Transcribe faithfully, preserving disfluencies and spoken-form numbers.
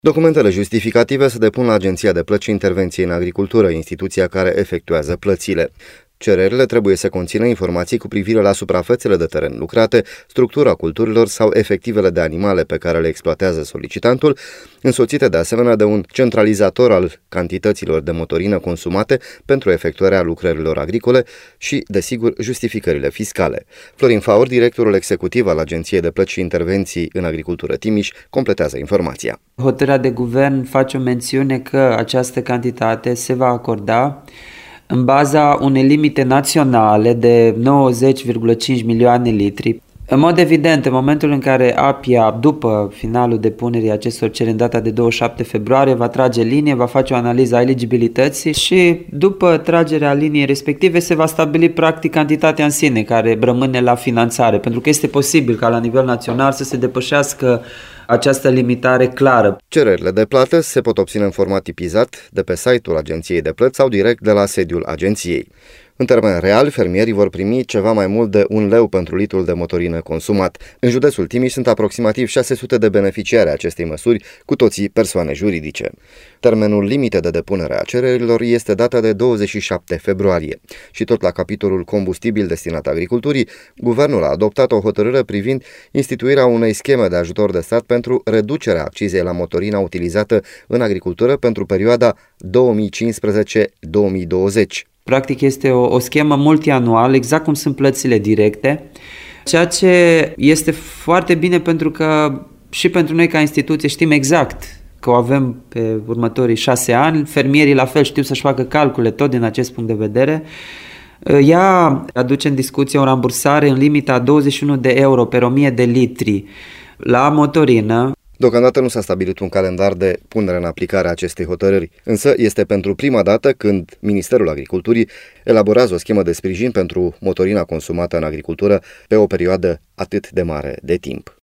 Documentele justificative se depun la Agenția de Plăți și Intervenții în Agricultură, instituția care efectuează plățile. Cererile trebuie să conțină informații cu privire la suprafețele de teren lucrate, structura culturilor sau efectivele de animale pe care le exploatează solicitantul, însoțite de asemenea de un centralizator al cantităților de motorină consumate pentru efectuarea lucrărilor agricole și, desigur, justificările fiscale. Florin Faur, directorul executiv al Agenției de Plăți și Intervenții în Agricultură Timiș, completează informația. Hotărârea de guvern face o mențiune că această cantitate se va acorda în baza unei limite naționale de nouăzeci virgulă cinci milioane litri. În mod evident, în momentul în care A P I A, după finalul depunerii acestor cereri în data de douăzeci și șapte februarie, va trage linie, va face o analiză a eligibilității și după tragerea liniei respective se va stabili practic cantitatea în sine care rămâne la finanțare, pentru că este posibil ca la nivel național să se depășească această limitare clară. Cererile de plată se pot obține în format tipizat de pe site-ul Agenției de Plăți sau direct de la sediul agenției. În termen real, fermierii vor primi ceva mai mult de un leu pentru litrul de motorină consumat. În județul Timiș sunt aproximativ șase sute de beneficiari ai acestei măsuri, cu toții persoane juridice. Termenul limite de depunere a cererilor este data de douăzeci și șapte februarie. Și tot la capitolul combustibil destinat agriculturii, guvernul a adoptat o hotărâre privind instituirea unei scheme de ajutor de stat pentru reducerea accizei la motorina utilizată în agricultură pentru perioada două mii cincisprezece două mii douăzeci. Practic este o, o schemă multianuală, exact cum sunt plățile directe, ceea ce este foarte bine pentru că și pentru noi ca instituție știm exact că o avem pe următorii șase ani, fermierii la fel știu să-și facă calcule tot din acest punct de vedere. Ea aduce în discuție o rambursare în limita douăzeci și unu de euro per o mie de litri la motorină. Deocamdată nu s-a stabilit un calendar de punere în aplicare a acestei hotărâri, însă este pentru prima dată când Ministerul Agriculturii elaborează o schemă de sprijin pentru motorina consumată în agricultură pe o perioadă atât de mare de timp.